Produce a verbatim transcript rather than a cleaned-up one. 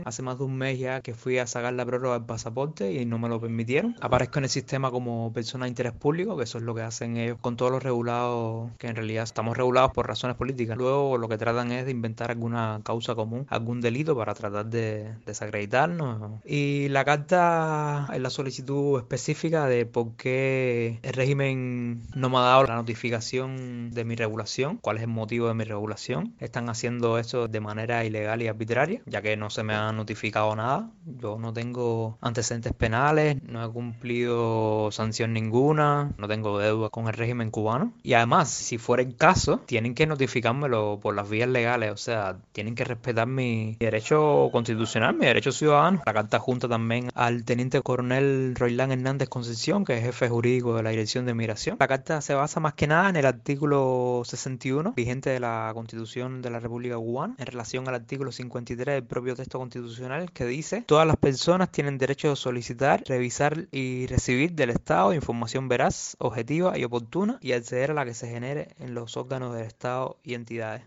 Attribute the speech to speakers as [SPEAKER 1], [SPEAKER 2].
[SPEAKER 1] Hace más de un mes ya que fui a sacar la prórroga del pasaporte y no me lo permitieron. Aparezco en el sistema como persona de interés público, que eso es lo que hacen ellos con todos los regulados, que en realidad estamos regulados por razones políticas. Luego lo que tratan es de inventar alguna causa común, algún delito para tratar de desacreditarnos. Y la carta es la solicitud específica de por qué el régimen no me ha dado la notificación de mi regulación, cuál es el motivo de mi regulación. Están haciendo eso de manera ilegal y arbitraria, ya que no se me ha notificado nada. Yo no tengo antecedentes penales, no he cumplido sanción ninguna, no tengo deuda con el régimen cubano. Y además, si fuera el caso, tienen que notificármelo por las vías legales, o sea, tienen que respetar mi derecho constitucional, mi derecho ciudadano. La carta junta también al teniente coronel Roilán Hernández Concepción, que es jefe jurídico de la Dirección de Migración. La carta se basa más que nada en el artículo sesenta y uno, vigente de la Constitución de la República Cubana, en relación al artículo cincuenta y tres del propio texto constitucional, que dice: todas las personas tienen derecho a solicitar, revisar y recibir del Estado información veraz, objetiva y oportuna, y acceder a la que se genere en los órganos del Estado y entidades.